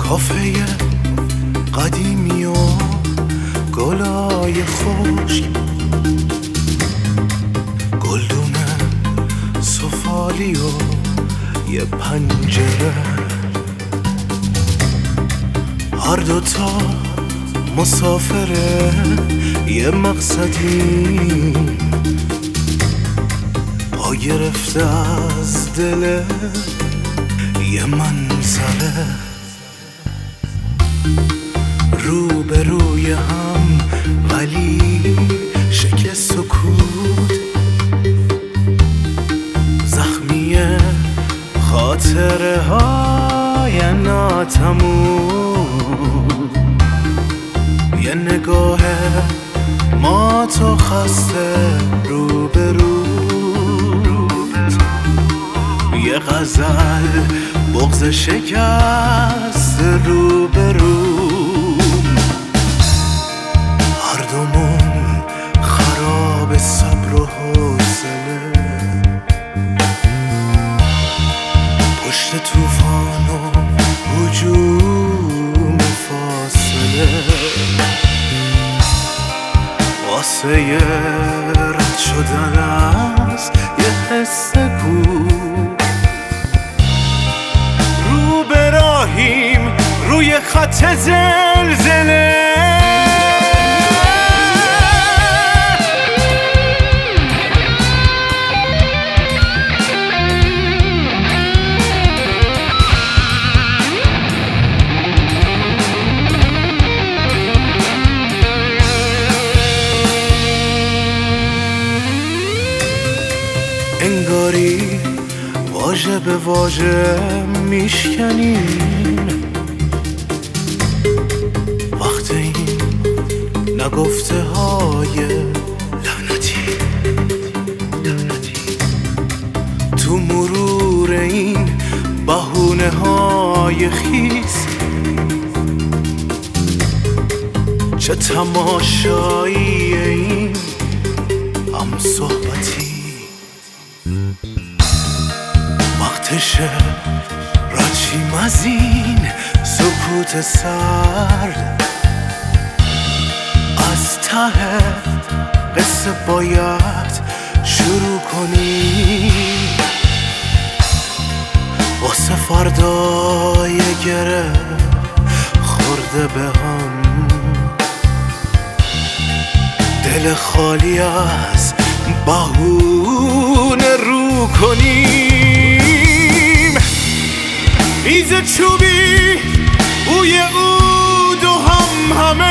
کافه قدیمی و گلای خشک، گلدونه سفالی و یه پنجره، هر دوتا مسافره یه مقصدی، پا گرفته از دل یه منظره، رو به روی هم ولی شکل سکوت، زخمیه خاطره های ناتموم، یه نگاه ما تو خسته رو به رو، یه غزل بغض شکست رو به رو، هر دومون خراب صبر و حوصله، پشت طوفان و هجوم فاصله، واسه یه رد شدن از یه حس کوک، رو به راهیم روی خط زلزله، انگاری واژه به واژه میشکنیم، وقت این نگفته های لعنتی، تو مرور این بهونه های خیس، چه تماشایی این هم صحبتی، وقتشه رد از این سکوت سرد، از ته قصه باید شروع کنیم، واسه فردای گره خورده به هم، دل خالی از بهونه رو کنیم، میز چوبی بوی عود و همه